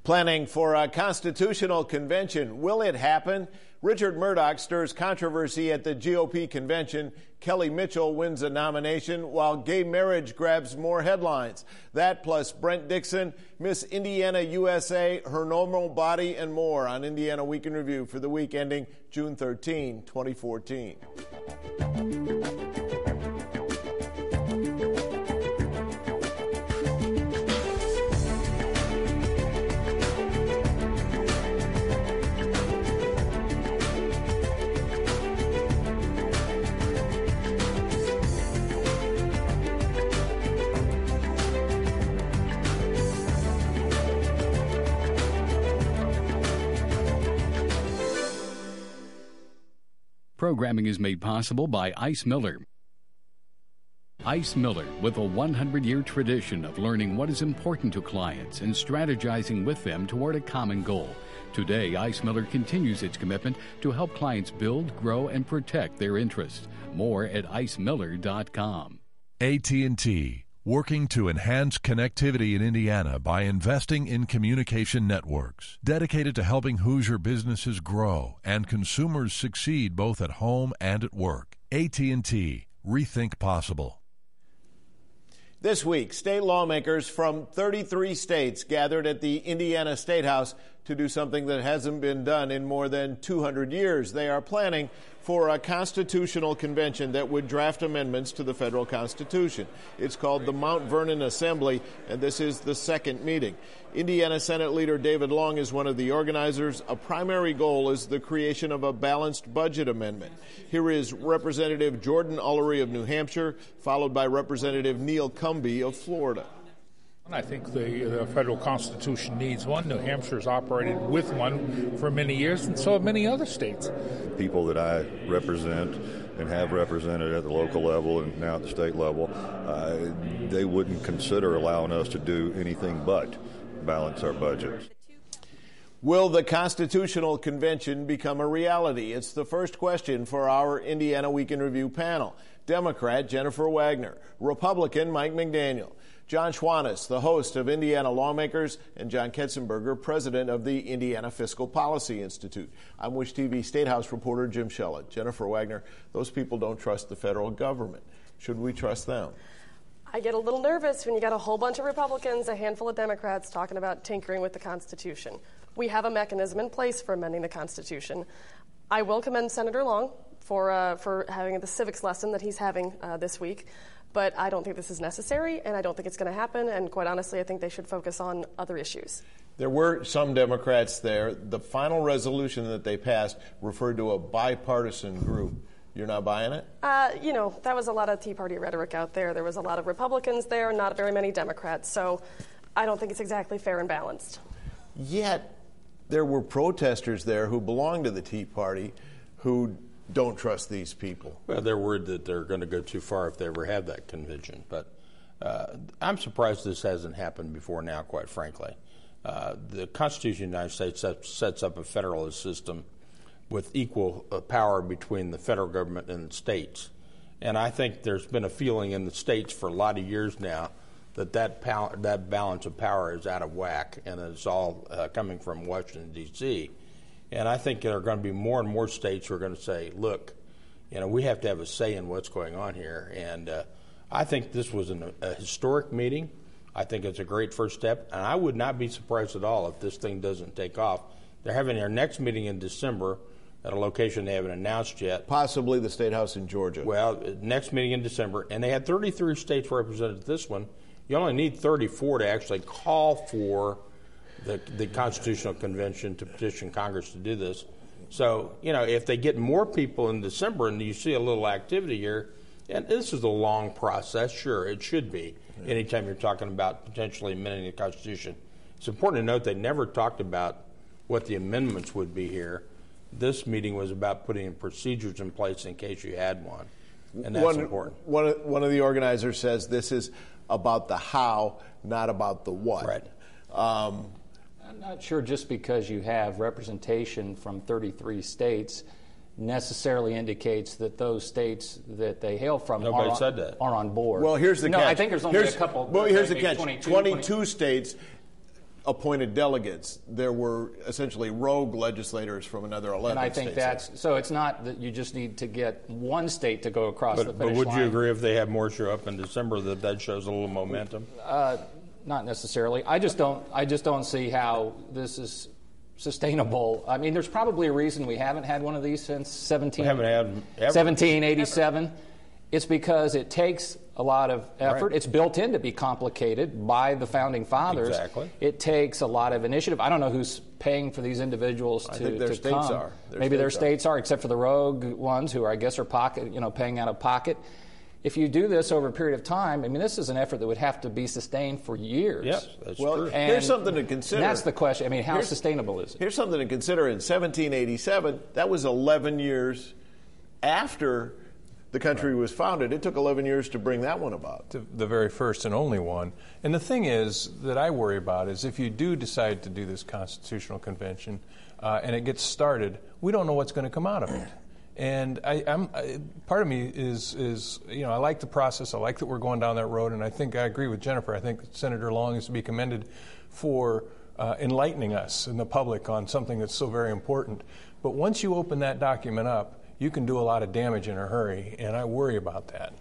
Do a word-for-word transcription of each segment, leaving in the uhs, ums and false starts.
Planning for a constitutional convention. Will it happen? Richard Murdoch stirs controversy at the G O P convention. Kelly Mitchell wins a nomination while gay marriage grabs more headlines. That plus Brent Dixon, Miss Indiana U S A, her normal body, and more on Indiana Week in Review for the week ending June thirteenth, twenty fourteen. Programming is made possible by Ice Miller. Ice Miller, with a one hundred year tradition of learning what is important to clients and strategizing with them toward a common goal. Today, Ice Miller continues its commitment to help clients build, grow, and protect their interests. More at ice miller dot com. A T and T, working to enhance connectivity in Indiana by investing in communication networks, dedicated to helping Hoosier businesses grow and consumers succeed both at home and at work. A T and T, rethink possible. This week, state lawmakers from thirty-three states gathered at the Indiana State House to do something that hasn't been done in more than two hundred years. They are planning for a constitutional convention that would draft amendments to the federal Constitution. It's called the Mount Vernon Assembly, and this is the second meeting. Indiana Senate Leader David Long is one of the organizers. A primary goal is the creation of a balanced budget amendment. Here is Representative Jordan Ullery of New Hampshire, followed by Representative Neil Cumby of Florida. I think the, the federal Constitution needs one. New Hampshire's operated with one for many years, and so have many other states. People that I represent and have represented at the local level and now at the state level, uh, they wouldn't consider allowing us to do anything but balance our budgets. Will the Constitutional Convention become a reality? It's the first question for our Indiana Week in Review panel. Democrat Jennifer Wagner, Republican Mike McDaniel, John Schwantes, the host of Indiana Lawmakers, and John Ketzenberger, president of the Indiana Fiscal Policy Institute. I'm Wish T V State House reporter Jim Shellett. Jennifer Wagner, those people don't trust the federal government. Should we trust them? I get a little nervous when you got a whole bunch of Republicans, a handful of Democrats talking about tinkering with the Constitution. We have a mechanism in place for amending the Constitution. I will commend Senator Long for uh, for having the civics lesson that he's having uh, this week. But I don't think this is necessary, and I don't think it's going to happen. And quite honestly, I think they should focus on other issues. There were some Democrats there. The final resolution that they passed referred to a bipartisan group. You're not buying it? Uh, you know, that was a lot of Tea Party rhetoric out there. There was a lot of Republicans there, not very many Democrats. So I don't think it's exactly fair and balanced. Yet there were protesters there who belonged to the Tea Party who don't trust these people. Well, they're worried that they're going to go too far if they ever have that convention. But uh, I'm surprised this hasn't happened before now, quite frankly. Uh, the Constitution of the United States sets, sets up a federalist system with equal uh, power between the federal government and the states. And I think there's been a feeling in the states for a lot of years now that that, power, that balance of power is out of whack, and it's all uh, coming from Washington, D C And I think there are going to be more and more states who are going to say, look, you know, we have to have a say in what's going on here. And uh, I think this was an, a historic meeting. I think it's a great first step. And I would not be surprised at all if this thing doesn't take off. They're having their next meeting in December at a location they haven't announced yet. Possibly the State House in Georgia. Well, next meeting in December. And they had thirty-three states represented at this one. You only need thirty-four to actually call for The, the Constitutional Convention to petition Congress to do this. So, you know, if they get more people in December and you see a little activity here, and this is a long process, sure, it should be, anytime you're talking about potentially amending the Constitution. It's important to note they never talked about what the amendments would be here. This meeting was about putting procedures in place in case you had one, and that's one, important. One, one of the organizers says this is about the how, not about the what. Right. Um, I'm not sure just because you have representation from thirty-three states necessarily indicates that those states that they hail from Nobody are, said on, that. are on board. Well, here's the no, catch. I think there's only here's, a couple. Well, here's the catch. twenty-two, twenty-two twenty states. appointed delegates. There were essentially rogue legislators from another eleven states. And I think that's, so it's not that you just need to get one state to go across but, the finish line. But would you agree if they have more show up in December that that shows a little momentum? Uh, not necessarily. I just don't, I just don't see how this is sustainable. I mean, there's probably a reason we haven't had one of these since seventeen, haven't had seventeen eighty-seven. Ever. It's because it takes a lot of effort. Right. It's built in to be complicated by the Founding Fathers. Exactly. It takes a lot of initiative. I don't know who's paying for these individuals to, I think their to states come. Are. Their Maybe states their are. states are, except for the rogue ones who are, I guess, are pocket, you know, paying out of pocket. If you do this over a period of time, I mean, this is an effort that would have to be sustained for years. Yes, that's well, true. here's And something to consider. That's the question. I mean, how here's, sustainable is it? Here's something to consider. In seventeen eighty-seven, that was eleven years after the country was founded. It took eleven years to bring that one about. The, the very first and only one. And the thing is that I worry about is if you do decide to do this constitutional convention uh, and it gets started, we don't know what's going to come out of it. And I, I'm, I, part of me is, is, you know, I like the process. I like that we're going down that road. And I think I agree with Jennifer. I think Senator Long is to be commended for uh, enlightening us and the public on something that's so very important. But once you open that document up, you can do a lot of damage in a hurry, and I worry about that.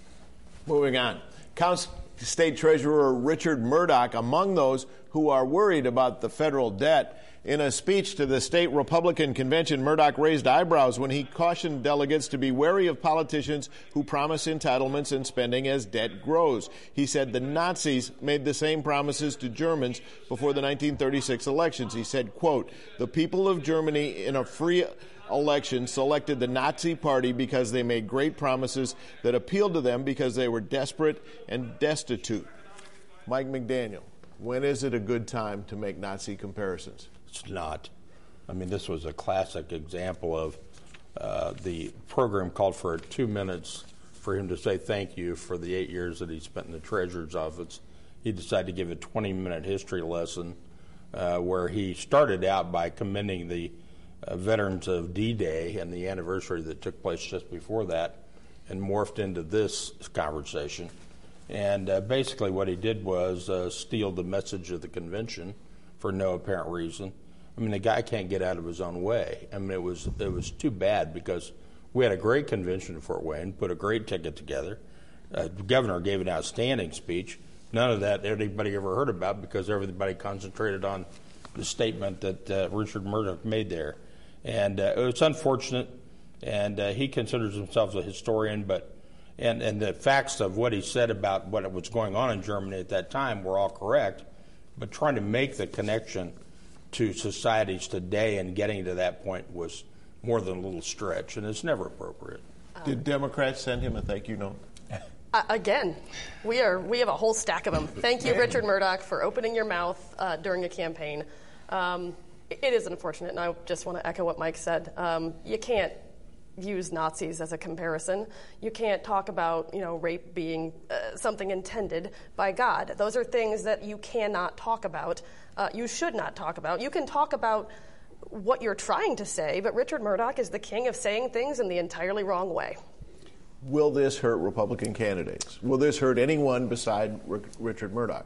Moving on. County State Treasurer Richard Murdoch among those who are worried about the federal debt. In a speech to the state Republican convention, Murdoch raised eyebrows when he cautioned delegates to be wary of politicians who promise entitlements and spending as debt grows. He said the Nazis made the same promises to Germans before the nineteen thirty-six elections. He said, quote, "The people of Germany in a free election selected the Nazi Party because they made great promises that appealed to them because they were desperate and destitute." Mike McDaniel, when is it a good time to make Nazi comparisons? It's not. I mean, this was a classic example of uh, the program called for two minutes for him to say thank you for the eight years that he spent in the Treasurer's office. He decided to give a twenty-minute history lesson uh, where he started out by commending the uh, veterans of D-Day and the anniversary that took place just before that, and morphed into this conversation. And uh, basically what he did was uh, steal the message of the convention for no apparent reason. I mean, the guy can't get out of his own way. I mean, it was it was too bad because we had a great convention in Fort Wayne, put a great ticket together. Uh, the governor gave an outstanding speech. None of that anybody ever heard about because everybody concentrated on the statement that uh, Richard Murdoch made there. And uh, it's unfortunate, and uh, he considers himself a historian, but and, and the facts of what he said about what was going on in Germany at that time were all correct. But trying to make the connection to societies today and getting to that point was more than a little stretch, and it's never appropriate. Um, Did Democrats send him a thank you note? Uh, again, we are we have a whole stack of them. Thank you, Richard Murdoch, for opening your mouth uh, during a campaign. Um, it is unfortunate, and I just want to echo what Mike said. Um, you can't use Nazis as a comparison. You can't talk about, you know, rape being uh, something intended by God. Those are things that you cannot talk about. Uh, you should not talk about. You can talk about what you're trying to say, but Richard Murdoch is the king of saying things in the entirely wrong way. Will this hurt Republican candidates? Will this hurt anyone beside R- Richard Murdoch?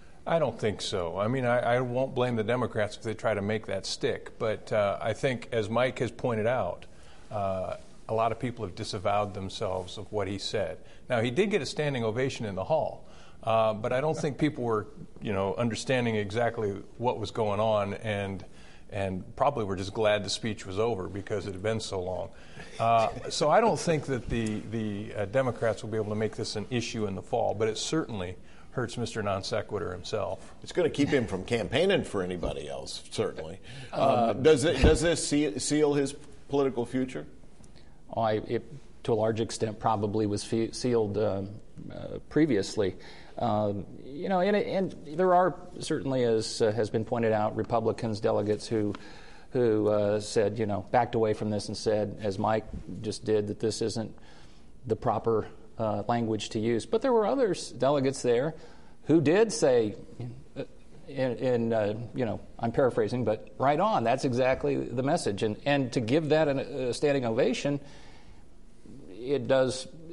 I don't think so. I mean, I, I won't blame the Democrats if they try to make that stick. But uh, I think, as Mike has pointed out, Uh, a lot of people have disavowed themselves of what he said. Now, he did get a standing ovation in the hall, uh, but I don't think people were, you know, understanding exactly what was going on, and and probably were just glad the speech was over because it had been so long. Uh, so I don't think that the the uh, Democrats will be able to make this an issue in the fall, but it certainly hurts Mister Non Sequitur himself. It's going to keep him from campaigning for anybody else, certainly. Um, uh, does it, does this seal, seal his political future? Oh, I, it, to a large extent, probably was fe- sealed uh, uh, previously. Um, you know, and, and there are certainly, as uh, has been pointed out, Republicans delegates who who uh, said, you know, backed away from this and said, as Mike just did, that this isn't the proper uh, language to use. But there were others, delegates there, who did say, uh, in, in uh, you know, I'm paraphrasing, but right on, that's exactly the message. And and to give that a, a standing ovation, it does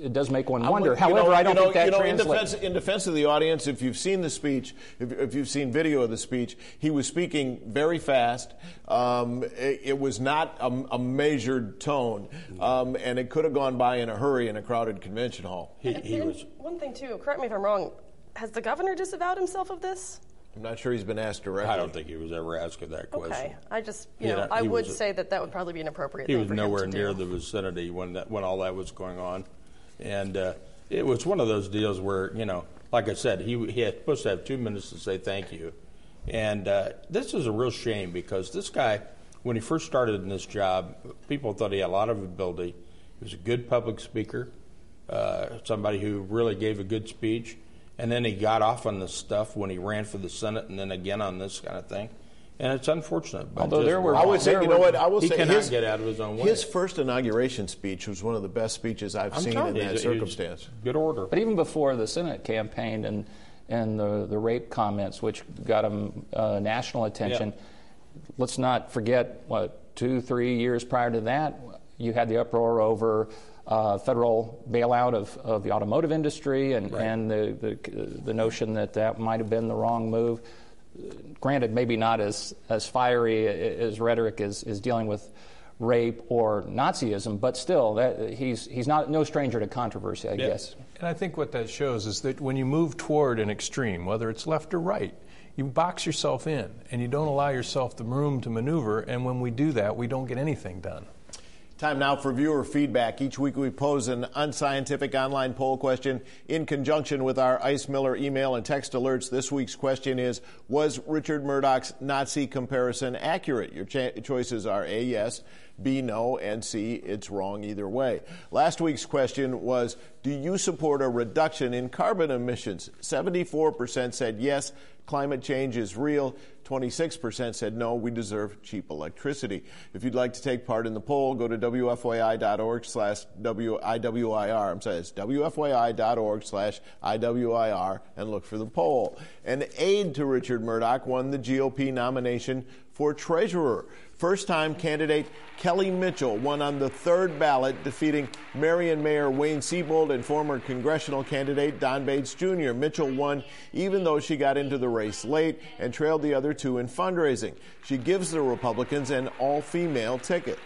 it does make one wonder. You However, know, I don't you know, think that you know, translates. In defense, in defense of the audience, if you've seen the speech, if, if you've seen video of the speech, he was speaking very fast. Um, it, it was not a, a measured tone, um, and it could have gone by in a hurry in a crowded convention hall. He, he was. One thing, too, correct me if I'm wrong, has the governor disavowed himself of this? I'm not sure he's been asked directly. I don't think he was ever asked that question. Okay, I just, you Yeah, know, I he would was- say that that would probably be an appropriate He thing was for him nowhere to near do. the vicinity when that, when all that was going on, and uh, it was one of those deals where, you know, like I said, he he had supposed to have two minutes to say thank you, and uh, this is a real shame because this guy, when he first started in this job, people thought he had a lot of ability. He was a good public speaker, uh, somebody who really gave a good speech. And then he got off on this stuff when he ran for the Senate, and then again on this kind of thing. And it's unfortunate. But Although just- there were- I would say, there you know were- what? I will he say cannot his, get out of his own way. his first inauguration speech was one of the best speeches I've I'm seen in telling you, that he's- circumstance. he's Good order. But even before the Senate campaigned and and the the rape comments, which got him uh, national attention, Yeah. let's not forget what two, three years prior to that, you had the uproar over uh, federal bailout of, of the automotive industry and Right. and the, the the notion that that might have been the wrong move. Granted, maybe not as as fiery as rhetoric as is dealing with rape or Nazism, but still, that he's he's not no stranger to controversy, I Yeah. guess. And I think what that shows is that when you move toward an extreme, whether it's left or right, you box yourself in and you don't allow yourself the room to maneuver. And when we do that, we don't get anything done. Time now for viewer feedback. Each week we pose an unscientific online poll question in conjunction with our Ice Miller email and text alerts. This week's question is, was Richard Murdoch's Nazi comparison accurate? Your cha- choices are A, yes, B, no, and C, it's wrong either way. Last week's question was, do you support a reduction in carbon emissions? seventy-four percent said yes, climate change is real. twenty-six percent said no, we deserve cheap electricity. If you'd like to take part in the poll, go to W F Y I dot org slash I W I R. I'm sorry, it's W F Y I dot org slash I W I R and look for the poll. An aide to Richard Murdoch won the G O P nomination for treasurer. First-time candidate Kelly Mitchell won on the third ballot, defeating Marion Mayor Wayne Seabold and former congressional candidate Don Bates Junior Mitchell won even though she got into the race late and trailed the other two in fundraising. She gives the Republicans an all-female ticket.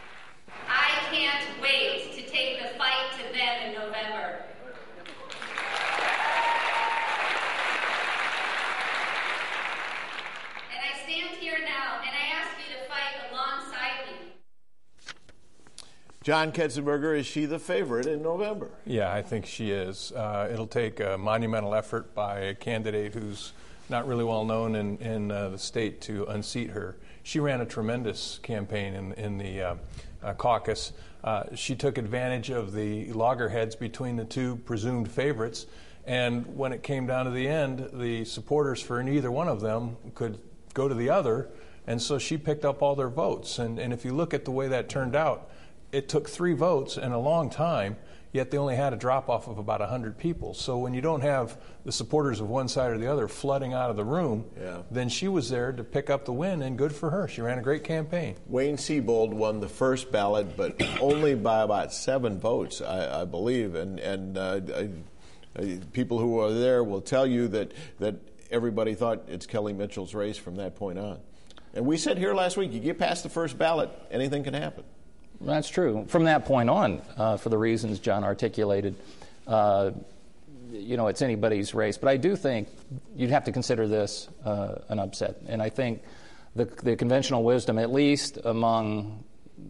I can't wait to take the fight to them in November. And I stand here now and I ask you to fight alongside me. John Ketzenberger, is she the favorite in November? Yeah, I think she is. Uh, it'll take a monumental effort by a candidate who's not really well known in, in uh, the state to unseat her. She ran a tremendous campaign in, in the uh, uh, caucus. Uh, she took advantage of the loggerheads between the two presumed favorites, and when it came down to the end, the supporters for neither one of them could go to the other, and so she picked up all their votes. And, and if you look at the way that turned out, it took three votes in a long time, yet they only had a drop-off of about one hundred people. So when you don't have the supporters of one side or the other flooding out of the room, yeah. then she was there to pick up the win, and good for her. She ran a great campaign. Wayne Seabold won the first ballot, but only by about seven votes, I, I believe. And, and uh, I, I, people who are there will tell you that, that everybody thought it's Kelly Mitchell's race from that point on. And we said here last week, you get past the first ballot, anything can happen. That's true. From that point on, uh, for the reasons John articulated, uh, you know, it's anybody's race. But I do think you'd have to consider this uh, an upset. And I think the, the conventional wisdom, at least among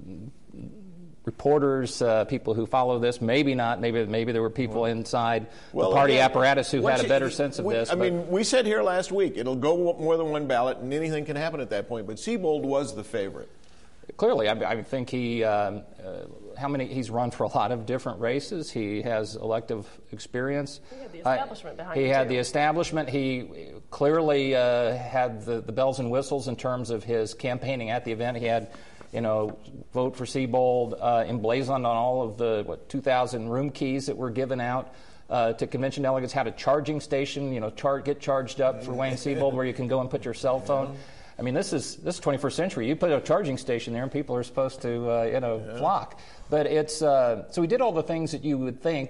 reporters, uh, people who follow this, maybe not, maybe maybe there were people inside well, the party again, apparatus who had a you, better sense of we, this. I but, mean, we said here last week, it'll go more than one ballot, and anything can happen at that point. But Seabold was the favorite. Clearly, I, I think he, um, uh, how many, he's run for a lot of different races. He has elective experience. He had the establishment behind him. He him, had too. the establishment. He clearly uh, had the, the bells and whistles in terms of his campaigning at the event. He had, you know, vote for Seabold uh, emblazoned on all of the, what, two thousand room keys that were given out. Uh, to convention delegates, had a charging station, you know, char- get charged up for Wayne Seabold where you can go and put your cell phone. I mean, this is this is twenty-first century. You put a charging station there, and people are supposed to, uh, you know, yeah. flock. But it's uh, so we did all the things that you would think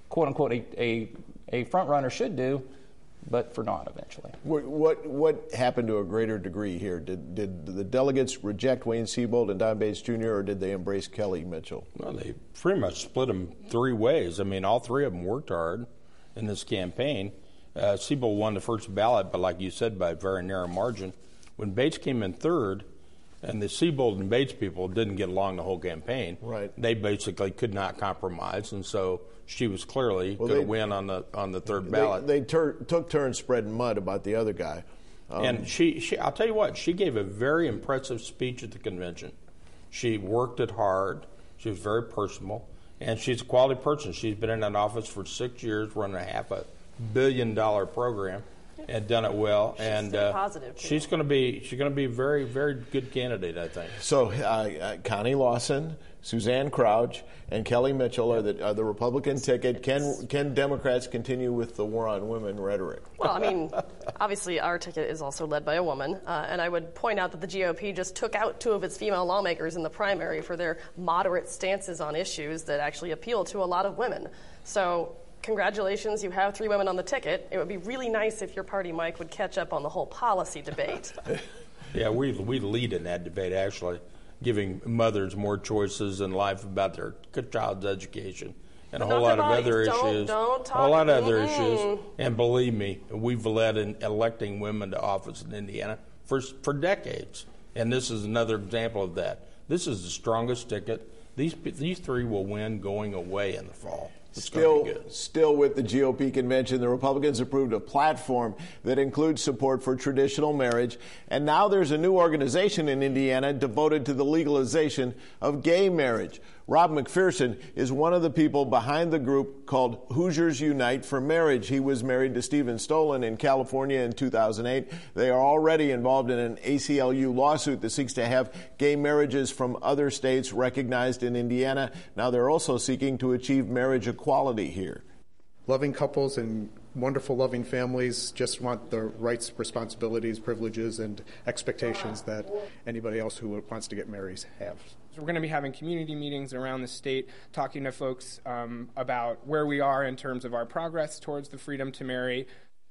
quote unquote a, a, a front runner should do, but for naught eventually. What, what what happened to a greater degree here? Did did the delegates reject Wayne Siebold and Don Bates Junior, or did they embrace Kelly Mitchell? Well, they pretty much split them three ways. I mean, all three of them worked hard in this campaign. Uh, Siebold won the first ballot, but like you said, by a very narrow margin. When Bates came in third, and the Siebold and Bates people didn't get along the whole campaign, right. They basically could not compromise, and so she was clearly well, going to win on the on the third they, ballot. They tur- took turns spreading mud about the other guy. Um, and she, she, I'll tell you what, she gave a very impressive speech at the convention. She worked it hard. She was very personal, and she's a quality person. She's been in that office for six years, running a half a billion dollar program, and done it well. She's and so uh, positive too. she's going to be she's going to be a very very good candidate, I think. So uh, uh, Connie Lawson, Suzanne Crouch, and Kelly Mitchell are the, are the Republican ticket. Can can Democrats continue with the war on women rhetoric? Well, I mean, obviously our ticket is also led by a woman, uh, and I would point out that the G O P just took out two of its female lawmakers in the primary for their moderate stances on issues that actually appeal to a lot of women. So congratulations, you have three women on the ticket. It would be really nice if your party, Mike, would catch up on the whole policy debate. Yeah, we we lead in that debate, actually, giving mothers more choices in life about their child's education and But a whole not lot of their other bodies. Don't- issues. don't talk- a whole lot of other Mm-mm. issues. And believe me, we've led in electing women to office in Indiana for for decades. And this is another example of that. This is the strongest ticket. These these three will win going away in the fall. It's Still, gonna be good. still with the G O P convention, the Republicans approved a platform that includes support for traditional marriage, and now there's a new organization in Indiana devoted to the legalization of gay marriage. Rob McPherson is one of the people behind the group called Hoosiers Unite for Marriage. He was married to Stephen Stolen in California in two thousand eight. They are already involved in an A C L U lawsuit that seeks to have gay marriages from other states recognized in Indiana. Now they're also seeking to achieve marriage equality here. Loving couples and wonderful loving families just want the rights, responsibilities, privileges, and expectations that anybody else who wants to get married have. So we're going to be having community meetings around the state, talking to folks um, about where we are in terms of our progress towards the freedom to marry.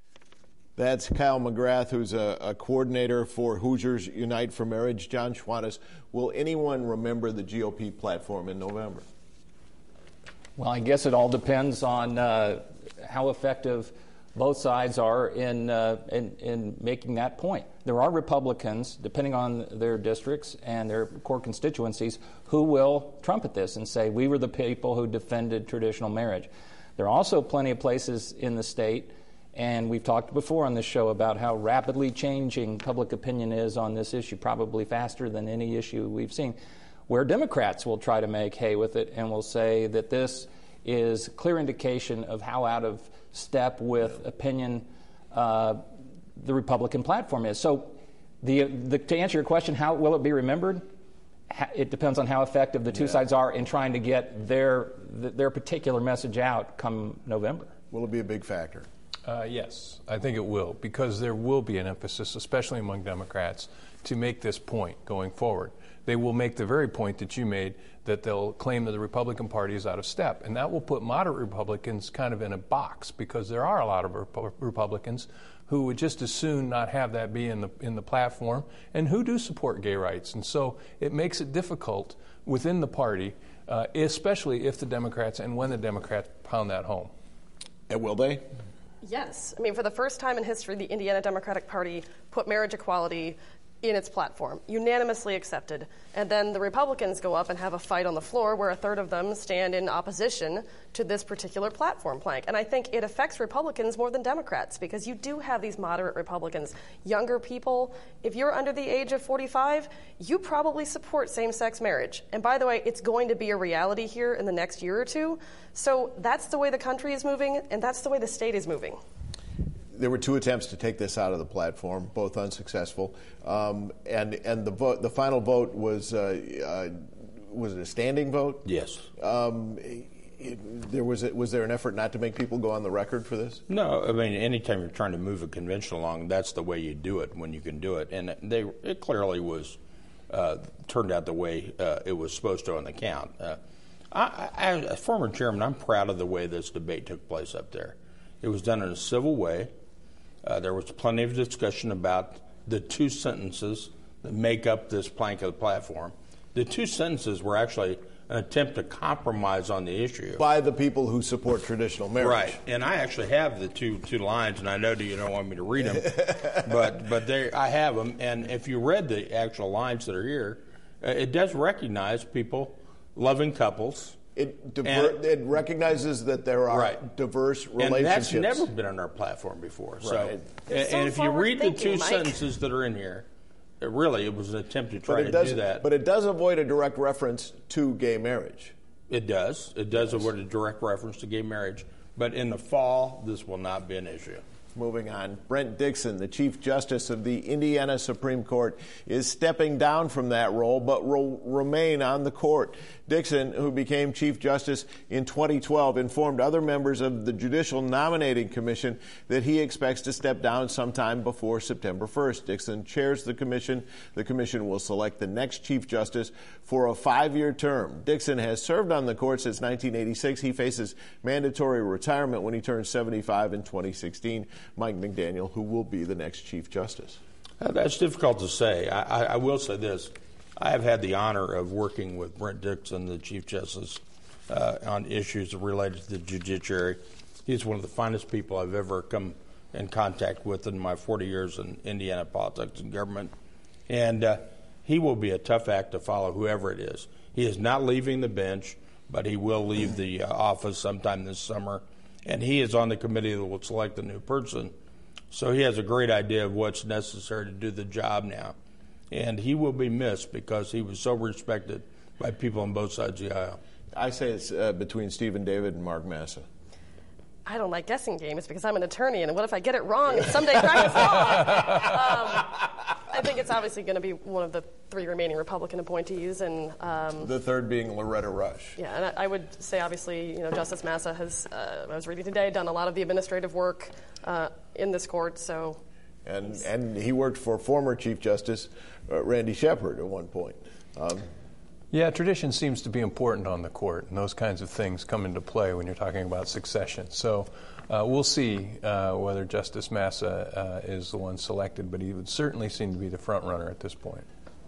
That's Kyle McGrath, who's a, a coordinator for Hoosiers Unite for Marriage. John Schwantes, will anyone remember the G O P platform in November? Well, I guess it all depends on uh, how effective both sides are in, uh, in in making that point. There are Republicans, depending on their districts and their core constituencies, who will trumpet this and say, we were the people who defended traditional marriage. There are also plenty of places in the state, and we've talked before on this show about how rapidly changing public opinion is on this issue, probably faster than any issue we've seen, where Democrats will try to make hay with it and will say that this is clear indication of how out of step with opinion uh, the Republican platform is. So the, the, to answer your question, how will it be remembered? Ha- it depends on how effective the two yeah. sides are in trying to get their, th- their particular message out come November. Will it be a big factor? Uh, yes, I think it will, because there will be an emphasis, especially among Democrats, to make this point going forward. They will make the very point that you made, that they'll claim that the Republican Party is out of step. And that will put moderate Republicans kind of in a box, because there are a lot of Rep- Republicans who would just as soon not have that be in the in the platform and who do support gay rights. And so it makes it difficult within the party, uh, especially if the Democrats and when the Democrats pound that home. And will they? Yes. I mean, for the first time in history, the Indiana Democratic Party put marriage equality in its platform, unanimously accepted. And then the Republicans go up and have a fight on the floor where a third of them stand in opposition to this particular platform plank. And I think it affects Republicans more than Democrats, because you do have these moderate Republicans, younger people. If you're under the age of forty-five, you probably support same-sex marriage. And by the way, it's going to be a reality here in the next year or two. So that's the way the country is moving, and that's the way the state is moving. There were two attempts to take this out of the platform, both unsuccessful, um, and and the vote, the final vote was uh, uh, was it a standing vote? Yes. Um, it, there was it, was there an effort not to make people go on the record for this? No, I mean, anytime you're trying to move a convention along, that's the way you do it when you can do it, and they it clearly was uh, turned out the way uh, it was supposed to on the count. Uh, I, I, as former chairman, I'm proud of the way this debate took place up there. It was done in a civil way. Uh, there was plenty of discussion about the two sentences that make up this plank of the platform. The two sentences were actually an attempt to compromise on the issue. By the people who support traditional marriage. Right. And I actually have the two two lines, and I know that you don't want me to read them, but but they, I have them. And if you read the actual lines that are here, uh, it does recognize people, loving couples. It, diver- and, it recognizes that there are right. diverse relationships. And that's never been on our platform before. Right. So, and, so and if you read the two Mike. sentences that are in here, it really, it was an attempt to try to does, do that. But it does avoid a direct reference to gay marriage. It does. It does Yes. avoid a direct reference to gay marriage. But in the fall, this will not be an issue. Moving on, Brent Dixon, the Chief Justice of the Indiana Supreme Court, is stepping down from that role but will remain on the court. Dixon, who became Chief Justice in twenty twelve, informed other members of the Judicial Nominating Commission that he expects to step down sometime before September first. Dixon chairs the commission. The commission will select the next Chief Justice for a five-year term. Dixon has served on the court since nineteen eighty-six. He faces mandatory retirement when he turns seventy-five in twenty sixteen. Mike McDaniel, who will be the next Chief Justice. Uh, that's difficult to say. I, I, I will say this. I have had the honor of working with Brent Dixon, the Chief Justice, uh, on issues related to the judiciary. He's one of the finest people I've ever come in contact with in my forty years in Indiana politics and government. And uh, he will be a tough act to follow, whoever it is. He is not leaving the bench, but he will leave the uh, office sometime this summer. And he is on the committee that will select the new person. So he has a great idea of what's necessary to do the job now. And he will be missed because he was so respected by people on both sides of the aisle. I say it's uh, between Stephen David and Mark Massa. I don't like guessing games because I'm an attorney, and what if I get it wrong and someday crack is wrong? Um, I think it's obviously going to be one of the three remaining Republican appointees, and um, the third being Loretta Rush. Yeah, and I, I would say obviously, you know, Justice Massa has, uh, I was reading today, done a lot of the administrative work uh, in this court, so. And and he worked for former Chief Justice uh, Randy Shepard at one point. Um, Yeah, tradition seems to be important on the court, and those kinds of things come into play when you're talking about succession. So uh, we'll see uh, whether Justice Massa uh, is the one selected, but he would certainly seem to be the front runner at this point.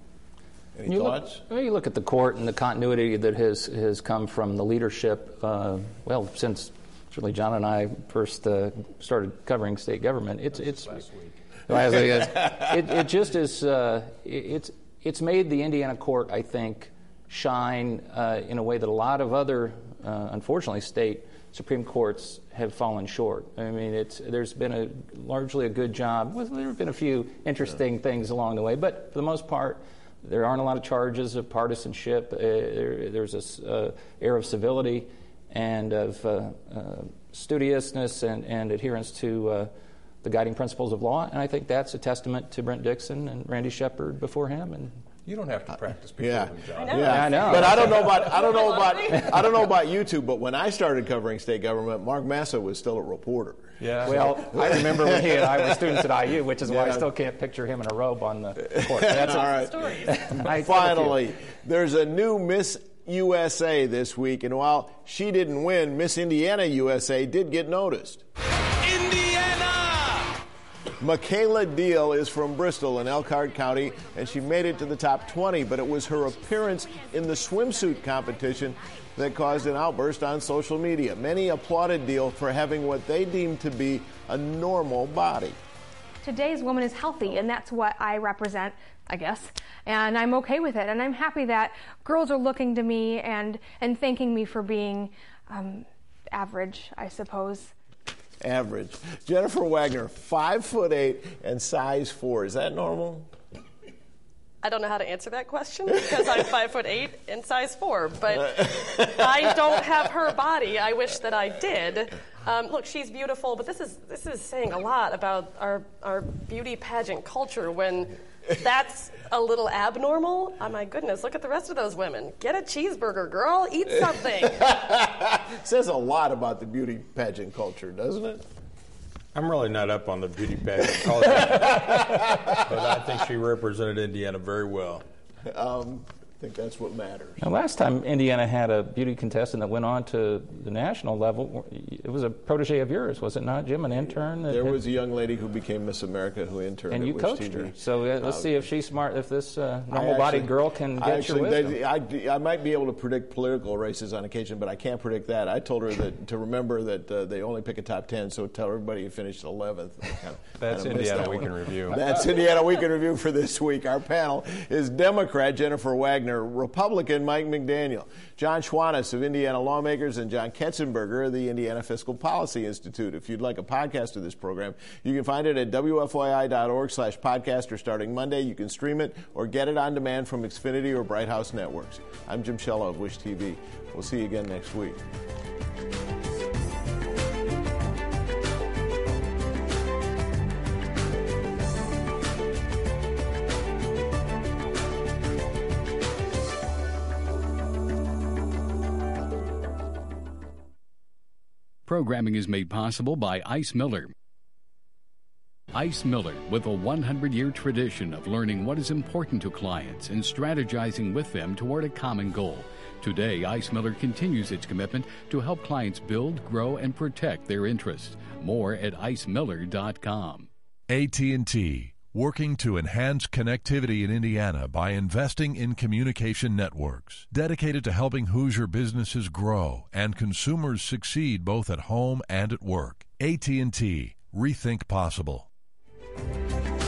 Any you thoughts? Look, well, you look at the court and the continuity that has, has come from the leadership, uh, well, since certainly John and I first uh, started covering state government. It's it's last week. it, it just is. Uh, it, it's it's made the Indiana court, I think, shine uh, in a way that a lot of other, uh, unfortunately, state Supreme Courts have fallen short. I mean, it's there's been a largely a good job. Well, there have been a few interesting yeah. things along the way, but for the most part, there aren't a lot of charges of partisanship. Uh, there, there's this uh, air of civility and of uh, uh, studiousness and, and adherence to uh, the guiding principles of law, and I think that's a testament to Brent Dixon and Randy Shepard before him. And you don't have to practice before yeah. them, John. I know. Yeah, I know. But I don't know about I don't know about I don't know about you two. But when I started covering state government, Mark Massa was still a reporter. Yeah. Well, I remember when he and I were students at I U, which is why Yeah. I still can't picture him in a robe on the court. That's All a, right. Stories. Finally, there's a new Miss U S A this week, and while she didn't win, Miss Indiana U S A did get noticed. Indiana! Michaela Deal is from Bristol in Elkhart County, and she made it to the top twenty, but it was her appearance in the swimsuit competition that caused an outburst on social media. Many applauded Deal for having what they deemed to be a normal body. Today's woman is healthy, and that's what I represent, I guess, and I'm okay with it. And I'm happy that girls are looking to me and, and thanking me for being um, average, I suppose. Average. Jennifer Wagner, five foot eight and size four. Is that normal? I don't know how to answer that question because I'm five foot eight and size four, but I don't have her body. I wish that I did. Um, look, she's beautiful, but this is this is saying a lot about our our beauty pageant culture when that's a little abnormal. Oh my goodness, look at the rest of those women. Get a cheeseburger, girl. Eat something. Says a lot about the beauty pageant culture, doesn't it? I'm really not up on the beauty pageant culture, but I think she represented Indiana very well. Um, I think that's what matters. Now, last time Indiana had a beauty contestant that went on to the national level, it was a protege of yours, was it not, Jim? An intern? There was a young lady who became Miss America who interned and at you Wish coached T V. her. So uh, let's uh, see if she's smart. If this uh, normal-bodied girl can get I actually, your wisdom. They, I, I might be able to predict political races on occasion, but I can't predict that. I told her that to remember that uh, they only pick a top ten, so tell everybody you finished eleventh. Kind of, That's kind of Indiana that Week one. in Review. That's Indiana Week in Review for this week. Our panel is Democrat Jennifer Wagner, Republican Mike McDaniel, John Schwantes of Indiana Lawmakers, and John Ketzenberger of the Indiana Fiscal Policy Institute. If you'd like a podcast of this program, you can find it at W F Y I dot org slash podcast, or starting Monday, you can stream it or get it on demand from Xfinity or Bright House Networks. I'm Jim Shello of Wish T V. We'll see you again next week. Programming is made possible by Ice Miller. Ice Miller, with a one hundred year tradition of learning what is important to clients and strategizing with them toward a common goal. Today, Ice Miller continues its commitment to help clients build, grow, and protect their interests. More at ice miller dot com. A T and T, working to enhance connectivity in Indiana by investing in communication networks, dedicated to helping Hoosier businesses grow and consumers succeed both at home and at work. A T and T, rethink possible.